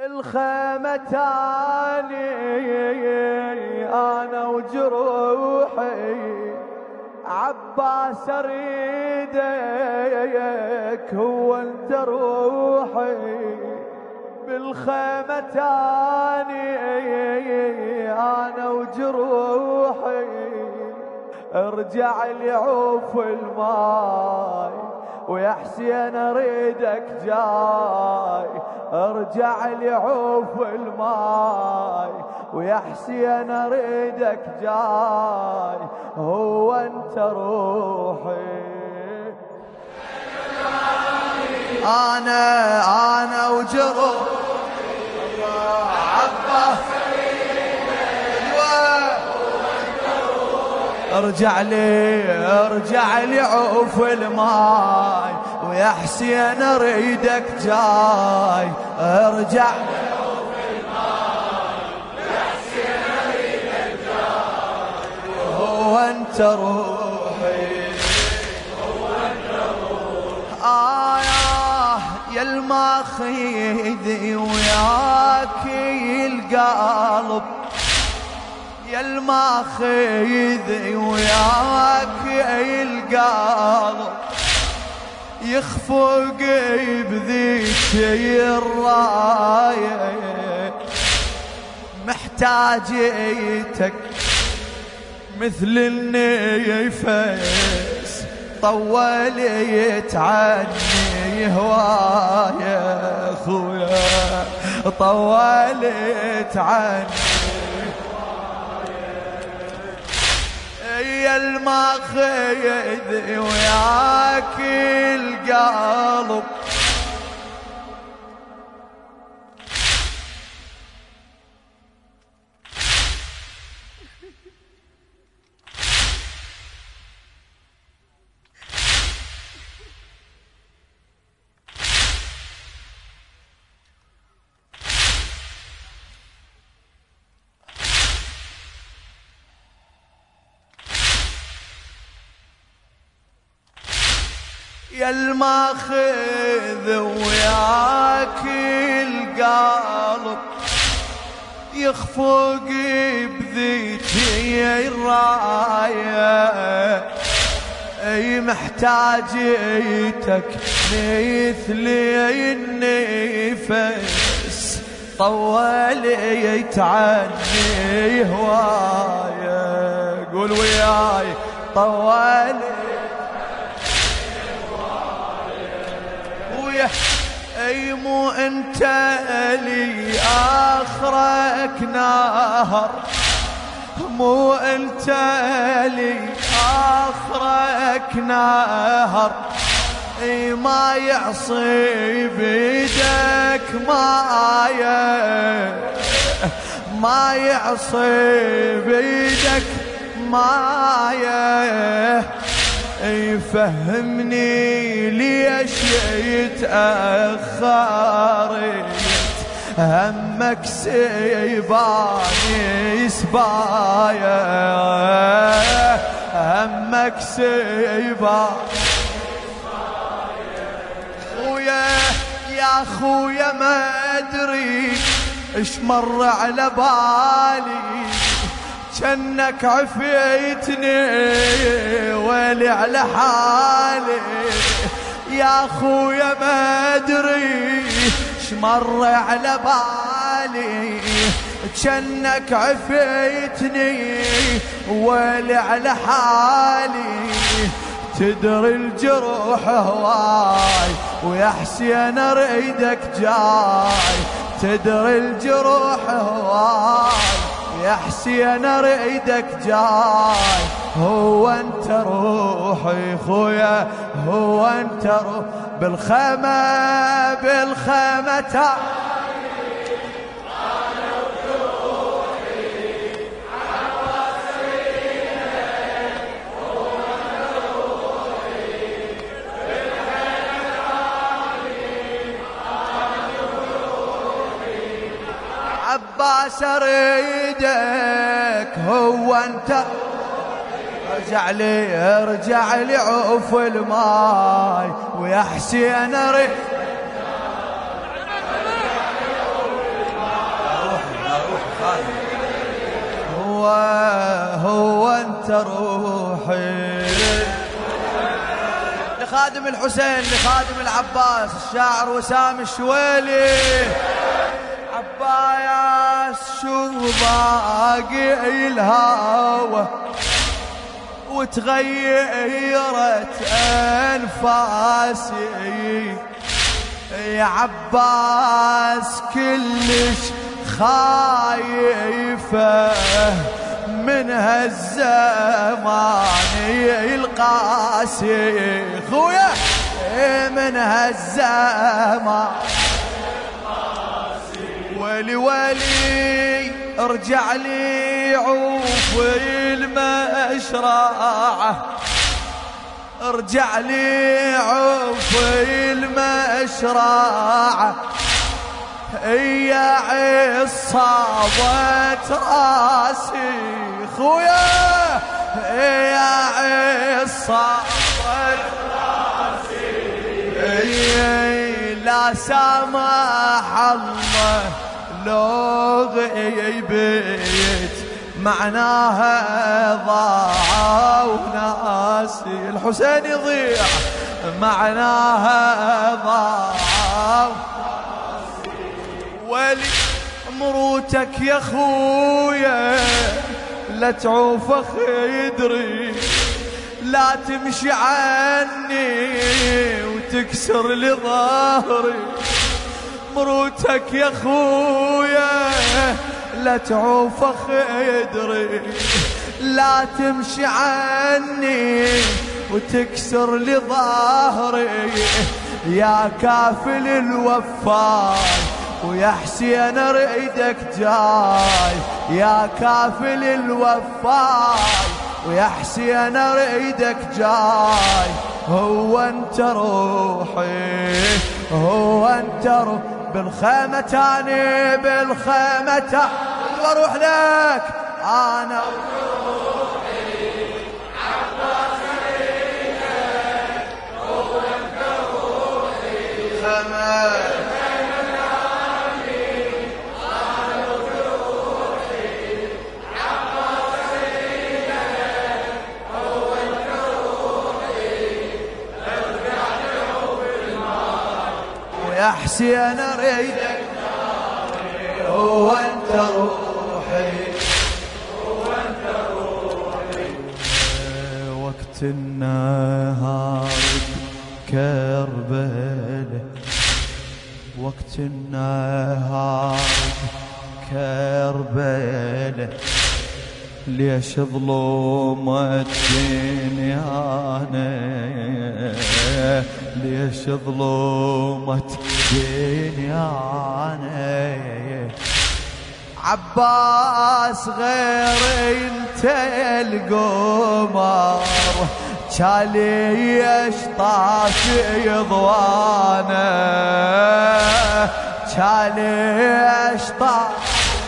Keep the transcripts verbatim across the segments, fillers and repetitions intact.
بالخيمة تاني أنا وجروحي عباس أريدك هو أنت روحي. بالخيمة تاني أنا وجروحي ارجع لي عوف الماي ويا حسين اريدك جاي. ارجع لي عوف الماي ويا حسين اريدك جاي هو انت روحي. انا انا وجروحي عباس ارجع لي ارجع لي عوف الماي ويا حسين اريدك جاي. ارجع لي عوف الماي ويا حسين اريدك جاي هو انت روحي هو انت روحي. آه يا الماخذ وياك القلب يا الماخذ وياك القلب يخفق بذيك الراية محتاجيتك مثل النفس طولت عني هوايا خويا طولت عني يا الماخذ وياك القلب يا الماخذ وياك القلب يخفق بذيتي الراية اي محتاجيتك مثل النفس طولت عني هواية. قول وياي طولت اي مو انت لي اخرك نهر مو انت لي اخرك نهر اي ما يعصي بيدك مايه ما يعصي بيدك مايه يفهمني ليش يتأخرت همك سيباني سبايا همك سيباني خويا يا خويا ما ادري اش مر على بالي جنك عفيتني ويلي على حالي يا خويا ما ادري شمر على بالي جنك عفيتني ويلي على حالي. تدري الجروح هواي ويا حسين اريدك جاي. تدري الجروح هواي يا حسين اريدك جاي هو انت روحي خويا هو انت روحي. بالخيمة بالخيمة تاني انا وجروحي عباس أريدك هو انت روحي. بالخيمة تاني انا وجروحي عباس أريدك هو انت. ارجع لي ارجع لي عوف الماي ويا حسين اريد انت روحي. لخادم الحسين لخادم العباس الشاعر وسام الشويلي. عباس شو باقي الهوى وتغيرت أنفاسي يا عباس كلش خايفة من هالزمان القاسي خويا من هالزمان ولي ولي ارجع لي عوف المشرعة ارجع لي عوف المشرعة يا عصابة راسي خويا يا عصابة راسي لا سامح الله لو غيبت معناها ضاع وناسي الحسين يضيع معناها ضاع ولي مروتك يا خويا لا تعوف خدري لا تمشي عني وتكسر لي ظهري مروتك يا خويا لا تعوف خدري لا تمشي عني وتكسر لي ظهري يا كافل الوفاي ويا حسين اريدك جاي يا كافل الوفاي ويا حسين اريدك جاي هو انت روحي هو انت روحي بالخيمة تاني بالخيمة تاني واروح لك انا وروحي عباس ليك هو انت روحي خيمة يا حسين اريدك هو انت روحي هو انت روحي وقت النهار كربله وقت النهار كربله ليش ظلمت دنيانا ليش ظلمت دنيانا عباس غير انت القمر شاليش طافي ضوانا شاليش طافي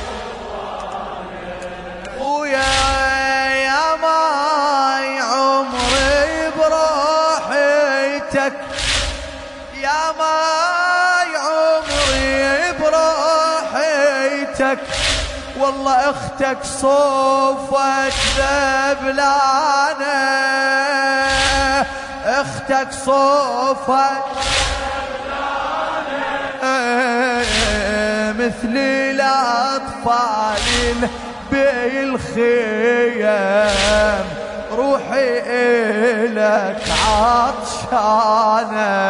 ويا يا ماي عمري بروحيتك يا ماي عمري بروحيتك والله اختك صوفت ذبلانه اختك صوفت ذبلانه مثل الاطفال بالخيام روحي إلك عطشانة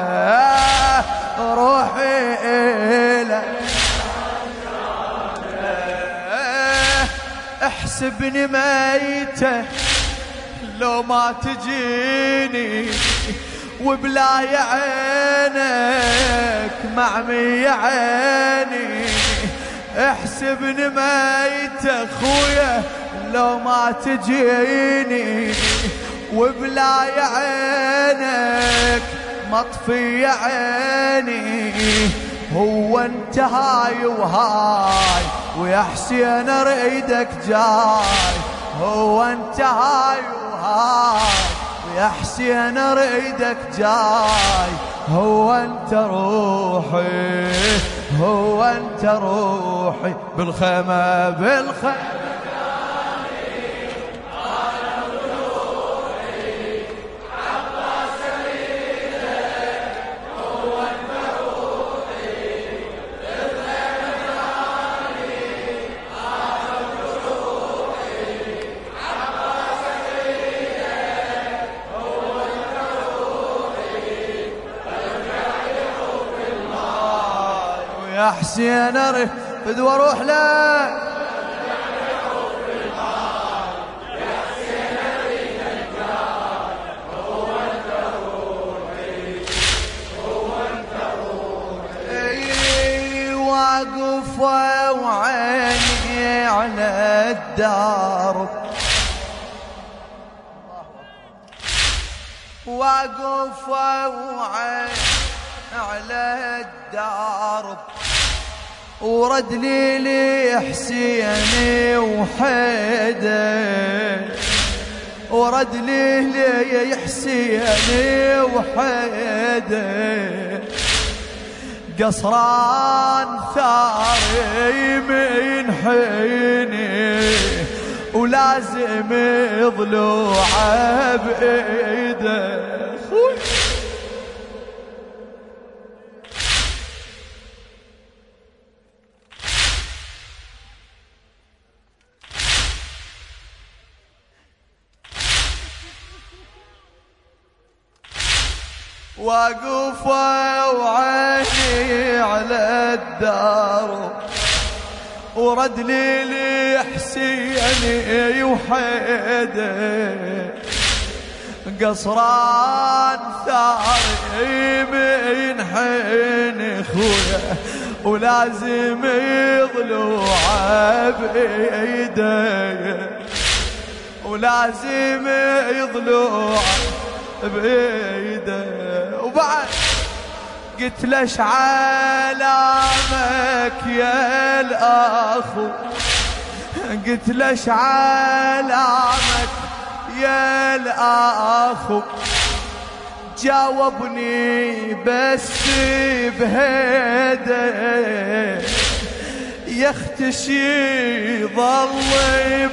روحي إلك عطشانة احسبني ميتة لو ما تجيني وبلا عينك معمي عيني احسبني ميت اخويا لو ما تجيني وبلا عينك مطفي عيني هو انت هاي وهاي ويا حسين اريدك جاي هو انت هاي وهاي ويا حسين اريدك جاي هو انت روحي هو انت روحي بالخيمة بالخيمة حسين ارفد واروح لك واقف وعيني على الدار واقف وعيني على الدار ورد لي لحسيني وحيدر ورد لي لحسيني وحيدر قصران ثاري من حيني ولازم ضلوعه بإيده واقف وعيني على الدار ورد لي لحسيني وحيدر قصران ثاري من حين خويا ولازم يضلوعه بإيده ولازم يضلوعه بإيده وبعد قلت ليش علامك يا الأخو قلت ليش علامك يا الأخو جاوبني بس بهيده يختشي ظل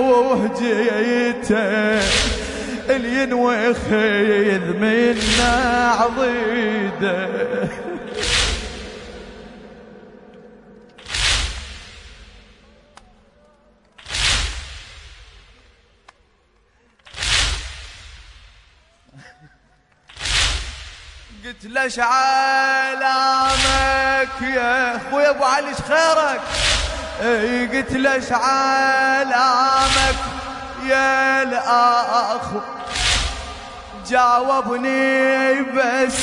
بمهجته اللي ينوي خيذ منا عضيده قلت ليش علامك يا اخوي ابو علي ايش خيرك اي قلت ليش علامك يا الاخ جاوبني بس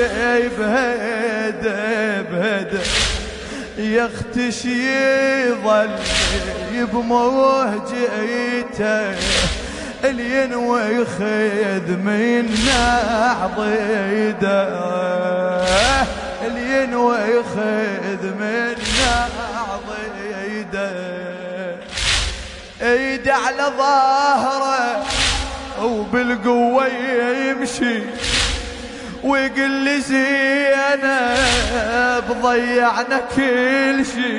بهده بهده يختشي يظل بموهجته اللي ينوي يخذ منا عضيده اللي ينوي يخذ منا عضيده ايد على ظهره وبالقوة يمشي ويقول لي زينب ضيعنا كل شي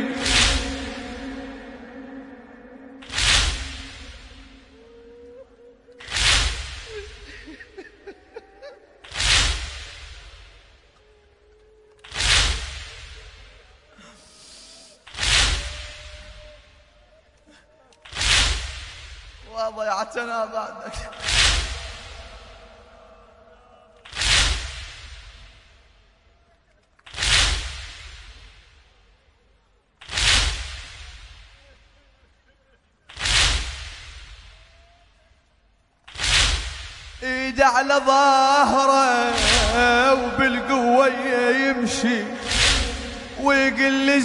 وضيعتنا بعدك ايد على ظهره وبالقوة يمشي ويقول لي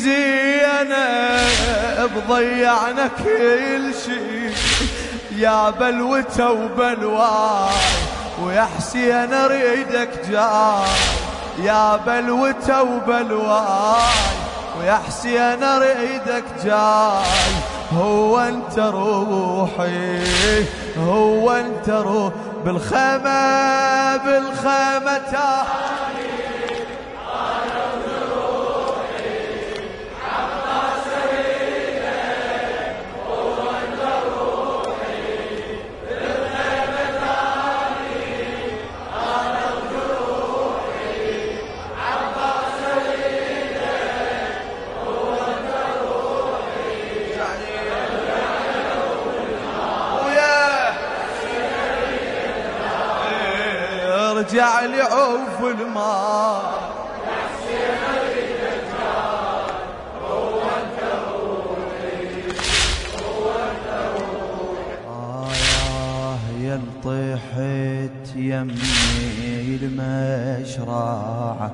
زينب ضيعنا كل شي يا بلوته وبلواي ويا حسين اريدك جاي يا بلوته وبلواي ويا حسين اريدك جاي هو انت روحي هو انت روح بالخيمة بالخيمة تاني انا وروحي عباس اريدك هو انت روحي بالخيمة تاني انا وروحي عباس اريدك هو انت روحي ارجع لي عوف الماء طيحت يمي المشرعة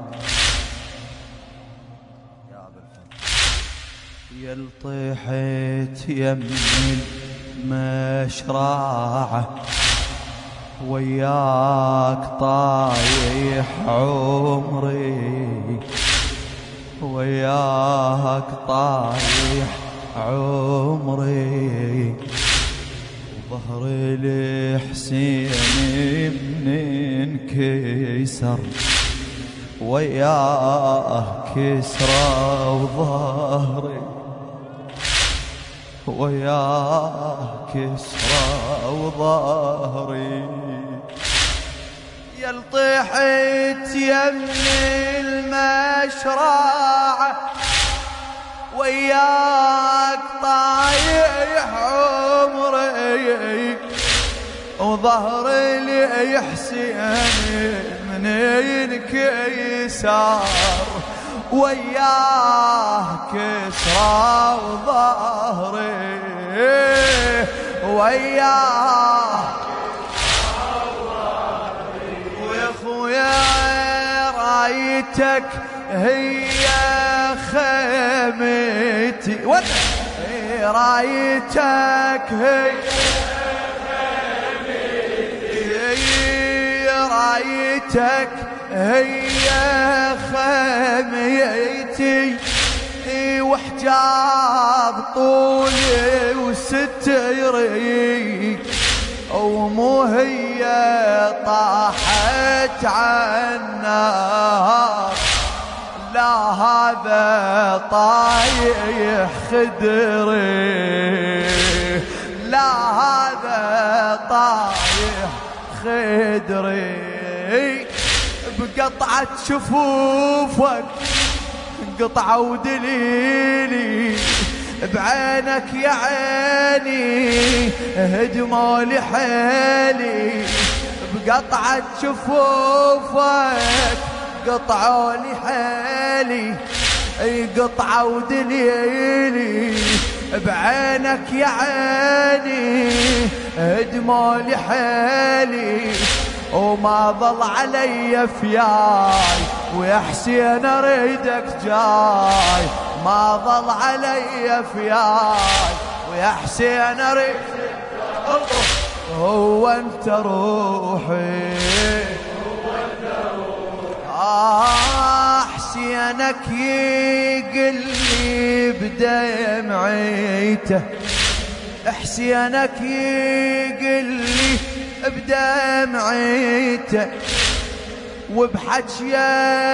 يا طيحت يمي المشرعة وياك طايح عمري وياك طايح عمري ظهر الحسين من انكسر وياه كسرى وظهري وياه كسرى وظهري يا طيحت يمي المشرعة وياك طايح عمري وظهر لي حسين من ينكسر وياه كسرى وظهري وياه ويا خويا رايتك هي خيمتي رايتك هي خيمتي رايتك هي خيمتي وحجاب طولي وستري ومو هي طاحت عالنار لا هذا طايح خدري لا هذا طايح خدري بقطعة شفوفك قطعة ودليلي بعينك يا عيني هدموا لحالي بقطعة شفوفك قطعوا لحالي قطعة ودليلي بعينك يا عيني هدموا لحالي وما ظل علي فياي ويا حسين اريدك جاي ما ظل علي فياي ويا حسين اريدك هو انت روحي آه حسينك يقلي بدمعيته حسينك يقلي بدمعيته وبحجيه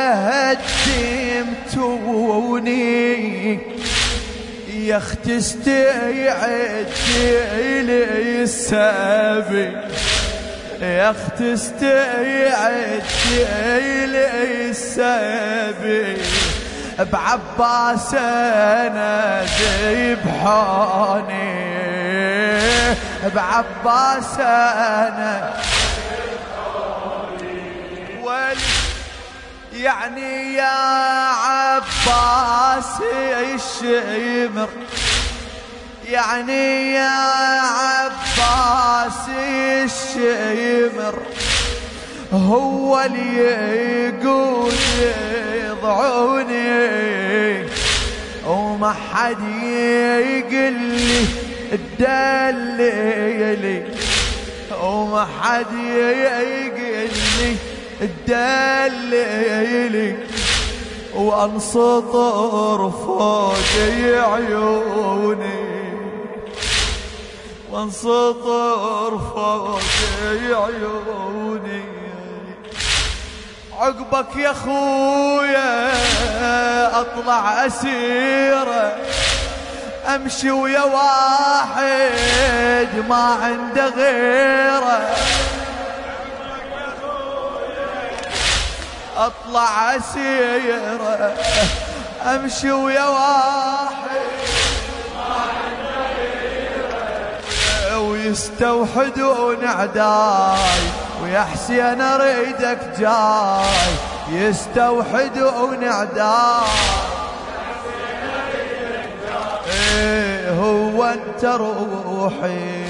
هدمتوني يا اختي استيعد لي السبي يا اختي استيعد لي السبي بعباس انا ذبحوني بعباس انا يعني يا عباس الشمر يعني يا عباس الشمر هو اللي يقول يضعوني وما حد يقل لي الدليلي وما حد يقل لي الدليلي وانسطر فوق عيوني وانسطر فوق عيوني عقبك يا خويا اطلع اسيره امشي ويا واحد ما عنده غيره اطلع اسيره امشي ويا واحد ما عنده غيره ويستوحدون اعداي ويا حسين اريدك جاي يستوحدون اعداي هو انت روحي